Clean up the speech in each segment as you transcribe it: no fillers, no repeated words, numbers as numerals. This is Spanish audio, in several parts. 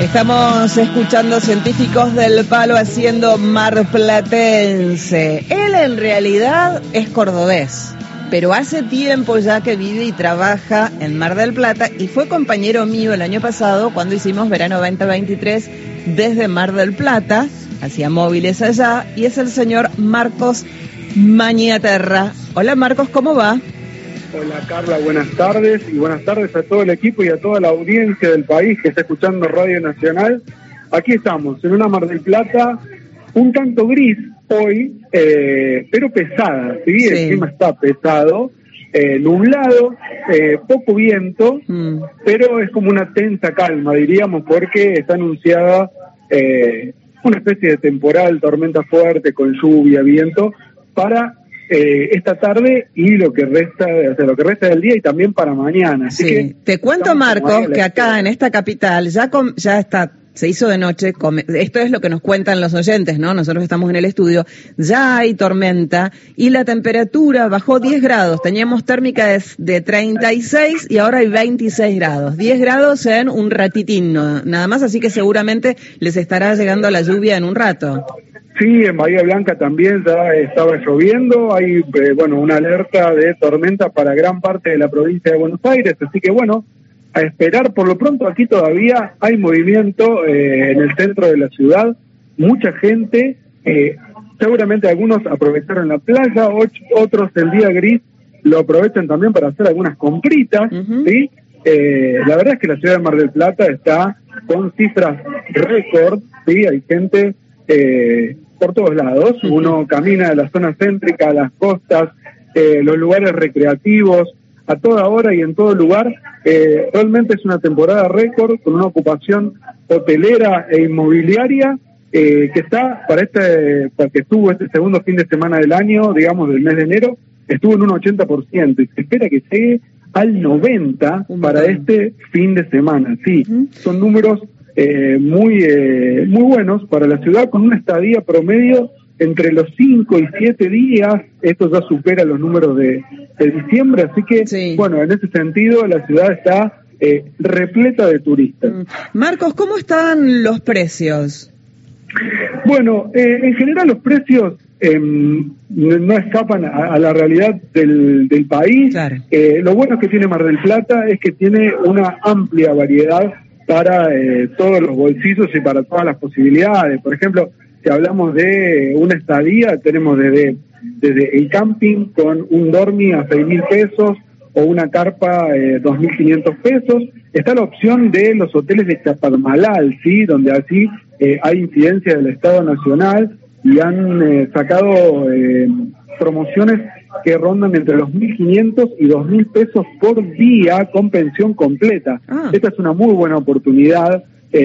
Estamos escuchando Científicos del Palo haciendo marplatense. Él en realidad es cordobés, pero hace tiempo ya que vive y trabaja en Mar del Plata y fue compañero mío el año pasado cuando hicimos Verano 2023 desde Mar del Plata, hacía móviles allá, y es el señor Marcos Mañaterra. Hola Marcos, ¿cómo va? Hola Carla, buenas tardes, y buenas tardes a todo el equipo y a toda la audiencia del país que está escuchando Radio Nacional. Aquí estamos, en una Mar del Plata un tanto gris hoy, pero pesada, ¿sí? Sí. El clima está pesado, nublado, poco viento, pero es como una tensa calma, diríamos, porque está anunciada una especie de temporal, tormenta fuerte con lluvia, viento, para esta tarde y lo que resta del día y también para mañana. Así que te cuento, Marcos, que acá en esta capital ya está, se hizo de noche, esto es lo que nos cuentan los oyentes, ¿no? Nosotros estamos en el estudio, ya hay tormenta y la temperatura bajó 10 grados, teníamos térmica de 36 y ahora hay 26 grados, 10 grados en un ratitín, ¿no? Nada más, así que seguramente les estará llegando la lluvia en un rato. Sí, en Bahía Blanca también ya estaba lloviendo, hay una alerta de tormenta para gran parte de la provincia de Buenos Aires, así que bueno, a esperar. Por lo pronto aquí todavía hay movimiento en el centro de la ciudad, mucha gente, seguramente algunos aprovecharon la playa, otros el día gris lo aprovechan también para hacer algunas compritas, ¿sí? La verdad es que la ciudad de Mar del Plata está con cifras récord, ¿sí? Hay gente por todos lados, uno camina de la zona céntrica a las costas, los lugares recreativos, a toda hora y en todo lugar. Realmente es una temporada récord con una ocupación hotelera e inmobiliaria que está para que estuvo este segundo fin de semana del año, digamos del mes de enero, estuvo en un 80% y se espera que llegue al 90% para este fin de semana. Sí, son números muy buenos para la ciudad, con una estadía promedio entre los 5 y 7 días. Esto ya supera los números de diciembre, así que bueno, en ese sentido la ciudad está repleta de turistas. Marcos, ¿cómo están los precios? Bueno, en general los precios no escapan a la realidad del país. Claro. Lo bueno que tiene Mar del Plata es que tiene una amplia variedad para todos los bolsillos y para todas las posibilidades. Por ejemplo, si hablamos de una estadía, tenemos desde el camping con un dormi a 6.000 pesos o una carpa 2.500 pesos. Está la opción de los hoteles de Chapadmalal, ¿sí? Donde así hay incidencia del Estado Nacional y han sacado promociones que rondan entre los 1.500 y 2.000 pesos por día con pensión completa. Esta es una muy buena oportunidad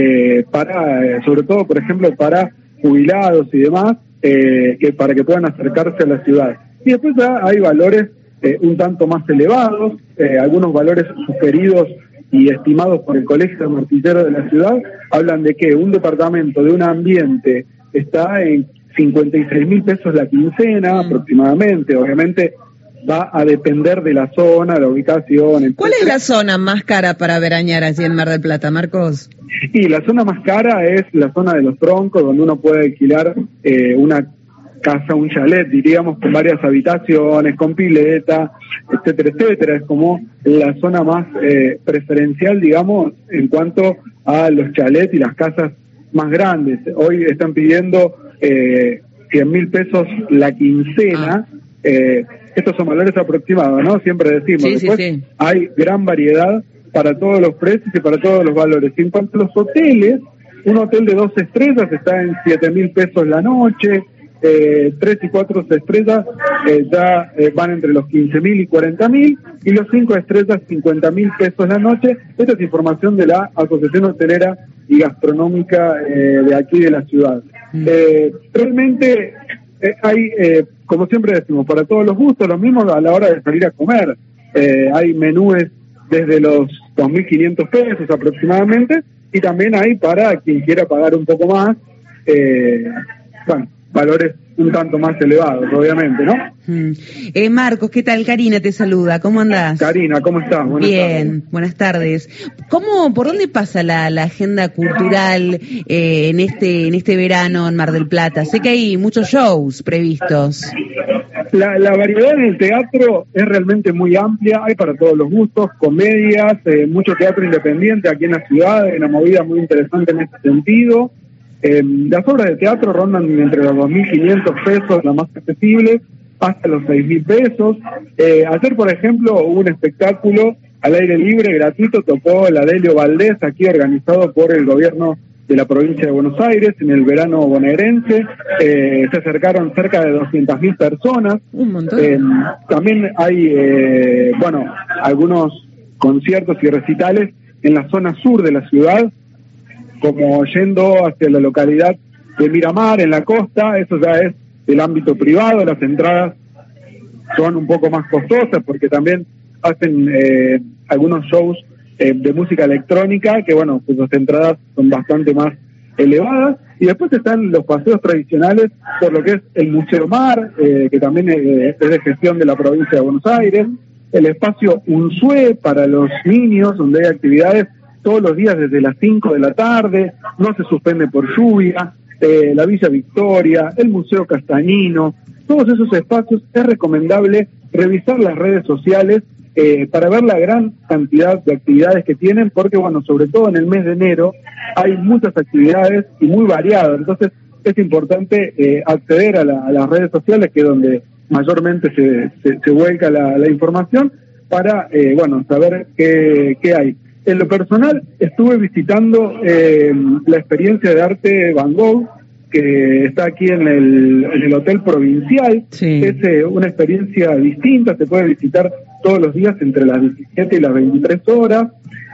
para, sobre todo, por ejemplo, para jubilados y demás, para que puedan acercarse a la ciudad. Y después ya hay valores un tanto más elevados, algunos valores sugeridos y estimados por el Colegio de Martilleros de la ciudad, hablan de que un departamento de un ambiente está en 56.000 pesos la quincena aproximadamente. Obviamente va a depender de la zona, de la ubicación. Entonces, ¿cuál es la zona más cara para veranear allí en Mar del Plata, Marcos? Y la zona más cara es la zona de los Troncos, donde uno puede alquilar una casa, un chalet, diríamos, con varias habitaciones, con pileta, etcétera, etcétera. Es como la zona más preferencial, digamos, en cuanto a los chalets y las casas más grandes. Hoy están pidiendo 100.000 pesos la quincena. Estos son valores aproximados, ¿no? Siempre decimos. Después hay gran variedad para todos los precios y para todos los valores. En cuanto a los hoteles, un hotel de 2 estrellas está en 7.000 pesos la noche, 3 y 4 estrellas ya van entre los 15.000 y 40.000, y los 5 estrellas 50.000 pesos la noche. Esta es información de la Asociación Hotelera y Gastronómica de aquí de la ciudad. Realmente hay, como siempre decimos, para todos los gustos, lo mismo a la hora de salir a comer. Hay menúes desde los 2.500 pesos aproximadamente, y también hay para quien quiera pagar un poco más, valores un tanto más elevados, obviamente, ¿no? Marcos, ¿qué tal? Karina te saluda, ¿cómo andás? Karina, ¿cómo estás? Buenas tardes. Buenas tardes. ¿Por dónde pasa la agenda cultural en este verano en Mar del Plata? Sé que hay muchos shows previstos. La variedad en el teatro es realmente muy amplia, hay para todos los gustos, comedias, mucho teatro independiente aquí en la ciudad, hay una movida muy interesante en este sentido. Las obras de teatro rondan entre los 2.500 pesos, las más accesibles, hasta los 6.000 pesos. Ayer, por ejemplo, hubo un espectáculo al aire libre, gratuito, tocó la Delio Valdés, aquí organizado por el gobierno de la provincia de Buenos Aires, en el verano bonaerense. Se acercaron cerca de 200.000 personas. Un montón. También hay, algunos conciertos y recitales en la zona sur de la ciudad, como yendo hacia la localidad de Miramar, en la costa. Eso ya es del ámbito privado. Las entradas son un poco más costosas porque también hacen algunos shows de música electrónica, que bueno, pues las entradas son bastante más elevadas. Y después están los paseos tradicionales por lo que es el Museo Mar, que también es de gestión de la provincia de Buenos Aires, el espacio Unsue para los niños, donde hay actividades todos los días desde las 5 de la tarde, no se suspende por lluvia, la Villa Victoria, el Museo Castañino. Todos esos espacios es recomendable revisar las redes sociales para ver la gran cantidad de actividades que tienen, porque bueno, sobre todo en el mes de enero hay muchas actividades y muy variadas. Entonces es importante acceder a las redes sociales, que es donde mayormente se vuelca la información, para saber qué hay. En lo personal, estuve visitando la experiencia de arte Van Gogh, que está aquí en el Hotel Provincial. Sí. Es una experiencia distinta, se puede visitar todos los días entre las 17 y las 23 horas.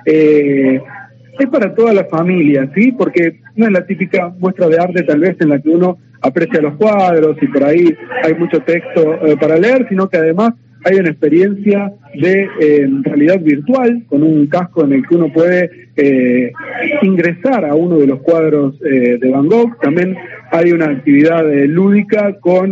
Es para toda la familia, ¿sí? Porque no es la típica muestra de arte tal vez en la que uno aprecia los cuadros y por ahí hay mucho texto para leer, sino que además hay una experiencia de realidad virtual, con un casco en el que uno puede ingresar a uno de los cuadros de Van Gogh. También hay una actividad lúdica con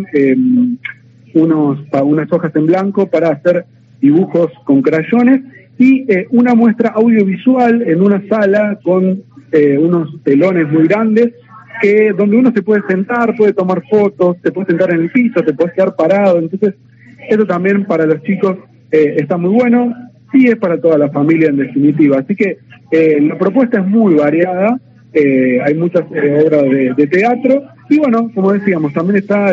unas hojas en blanco para hacer dibujos con crayones, y una muestra audiovisual en una sala con unos telones muy grandes, donde uno se puede sentar, puede tomar fotos, se puede sentar en el piso, se puede quedar parado. Entonces eso también para los chicos está muy bueno, y es para toda la familia en definitiva. Así que la propuesta es muy variada, hay muchas obras de teatro, y bueno, como decíamos, también está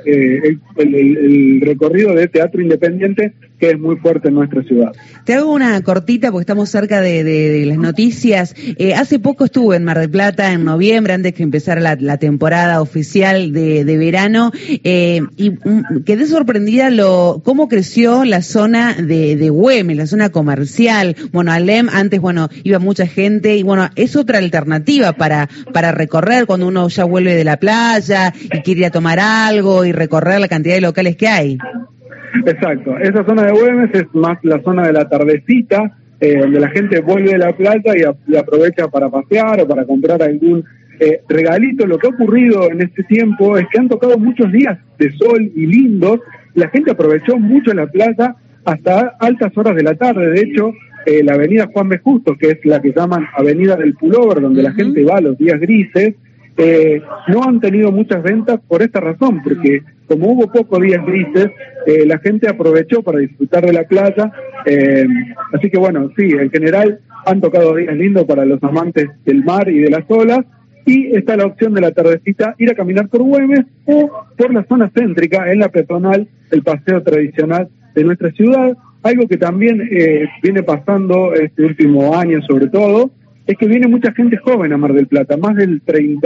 el recorrido de teatro independiente, que es muy fuerte en nuestra ciudad. Te hago una cortita porque estamos cerca de las noticias. Hace poco estuve en Mar del Plata, en noviembre, antes que empezara la temporada oficial de verano, y quedé sorprendida cómo creció la zona de Güemes, la zona comercial. Bueno, Alem antes, iba mucha gente, y bueno, es otra alternativa para recorrer cuando uno ya vuelve de la playa y quiere ir a tomar algo y recorrer la cantidad de locales que hay. Exacto, esa zona de Güemes es más la zona de la tardecita, donde la gente vuelve de la playa y aprovecha para pasear o para comprar algún regalito. Lo que ha ocurrido en este tiempo es que han tocado muchos días de sol y lindos, la gente aprovechó mucho la playa hasta altas horas de la tarde. De hecho, la avenida Juan B. Justo, que es la que llaman Avenida del Pullover, donde la gente va los días grises, no han tenido muchas ventas por esta razón, porque como hubo pocos días grises, la gente aprovechó para disfrutar de la playa. Así que bueno, sí, en general han tocado días lindos para los amantes del mar y de las olas, y está la opción de la tardecita ir a caminar por Güemes o por la zona céntrica, en la peatonal, el paseo tradicional de nuestra ciudad. Algo que también viene pasando este último año sobre todo, es que viene mucha gente joven a Mar del Plata. Más del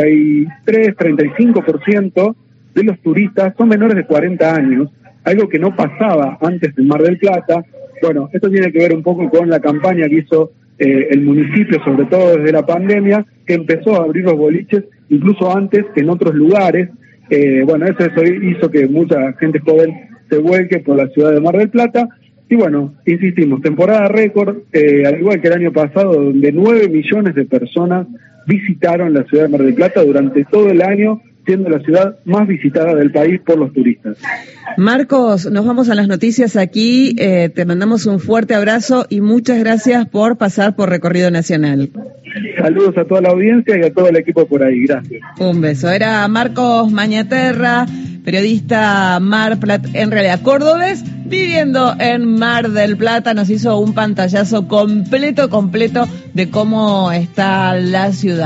33-35% de los turistas son menores de 40 años, algo que no pasaba antes en Mar del Plata. Bueno, esto tiene que ver un poco con la campaña que hizo el municipio, sobre todo desde la pandemia, que empezó a abrir los boliches incluso antes que en otros lugares. Eso hizo que mucha gente joven se vuelque por la ciudad de Mar del Plata. Y bueno, insistimos, temporada récord, al igual que el año pasado, donde 9 millones de personas visitaron la ciudad de Mar del Plata durante todo el año. siendo la ciudad más visitada del país por los turistas. Marcos, nos vamos a las noticias aquí, te mandamos un fuerte abrazo y muchas gracias por pasar por Recorrido Nacional. Saludos a toda la audiencia y a todo el equipo por ahí, gracias. Un beso. Era Marcos Mañaterra, periodista en realidad cordobés, viviendo en Mar del Plata. Nos hizo un pantallazo completo de cómo está la ciudad.